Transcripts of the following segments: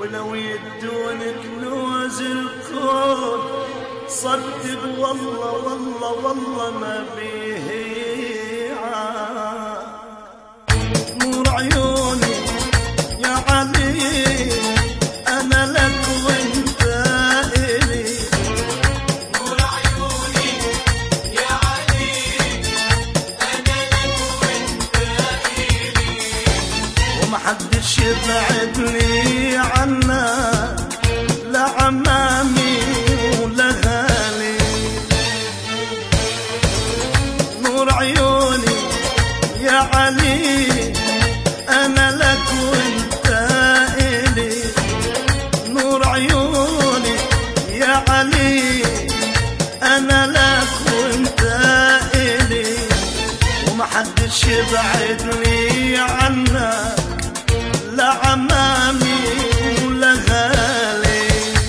ولو يدون كنوز الكون صدق والله والله والله ما بيه عاد. نور عيوني يا علي أنا لك وانت إلي. نور عيوني يا علي أنا لك وانت إلي. ومحدش يبعدني عنك لا عمامي ولا غالي. نور عيوني يا علي أنا لك وانت إلي. نور عيوني يا علي أنا لك وانت إلي. ومحدش يبعدني عنك لا عمامي ولا غالي.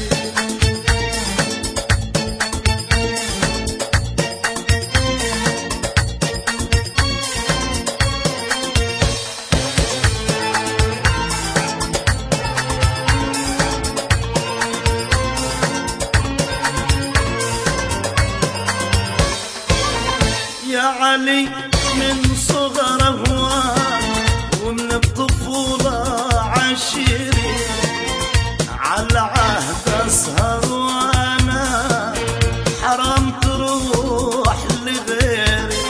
يا علي من صغر هواك ومن الطفولة عشيري على عهد أسهر وأنا حرام تروح لغيري.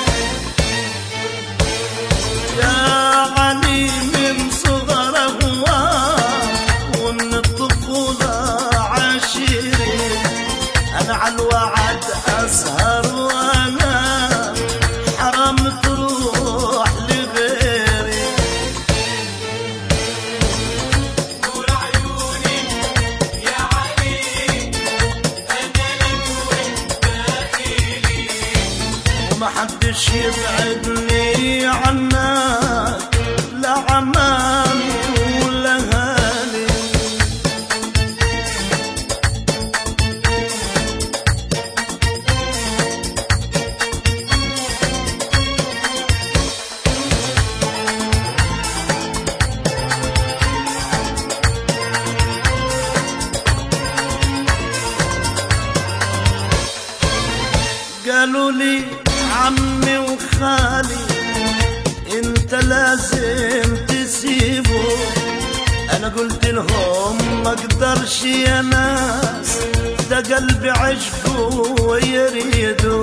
يا علي من صغر هواك ومن الطفولة عشيري أنا على الوعد أسهر وأنا حرام تروح لغيري. نور عيوني يا علي أنا لك وانت إلي. ومحدش يبعدني عنك لا عمامي ولا غالي. قالوا لي عمي وخالي انت لازم تسيبه. انا قلت لهم ما اقدرش يا ناس ده قلبي عشقه ويريده.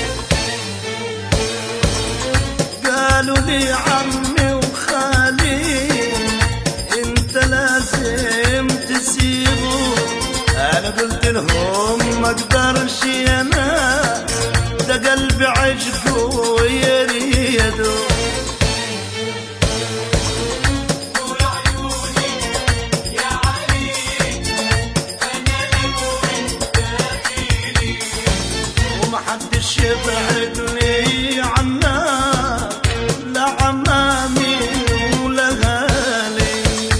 قالوا لي عمي وخالي انت لازم تسيبه. انا قلت لهم ما اقدرش يا ناس ده قلبي عشقه ويريده. نور عيوني يا علي أنا لك وانت إلي. ومحدش يبعدني عنك لا عمامي ولا غالي.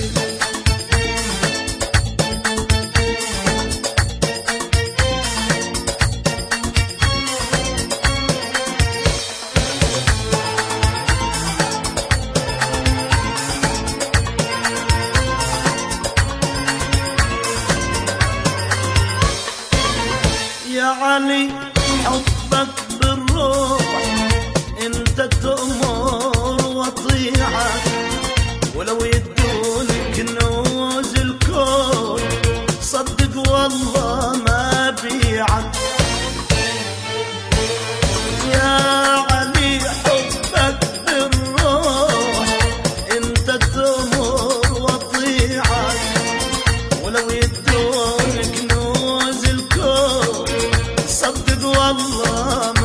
يا علي حبك بالروح انت تأمر وطيعك ولو يدون كنوز الكون صدق والله ما بيعك. يا علي حبك بالروح انت تأمر وطيعك ولو يدون كنوز الكون صدق والله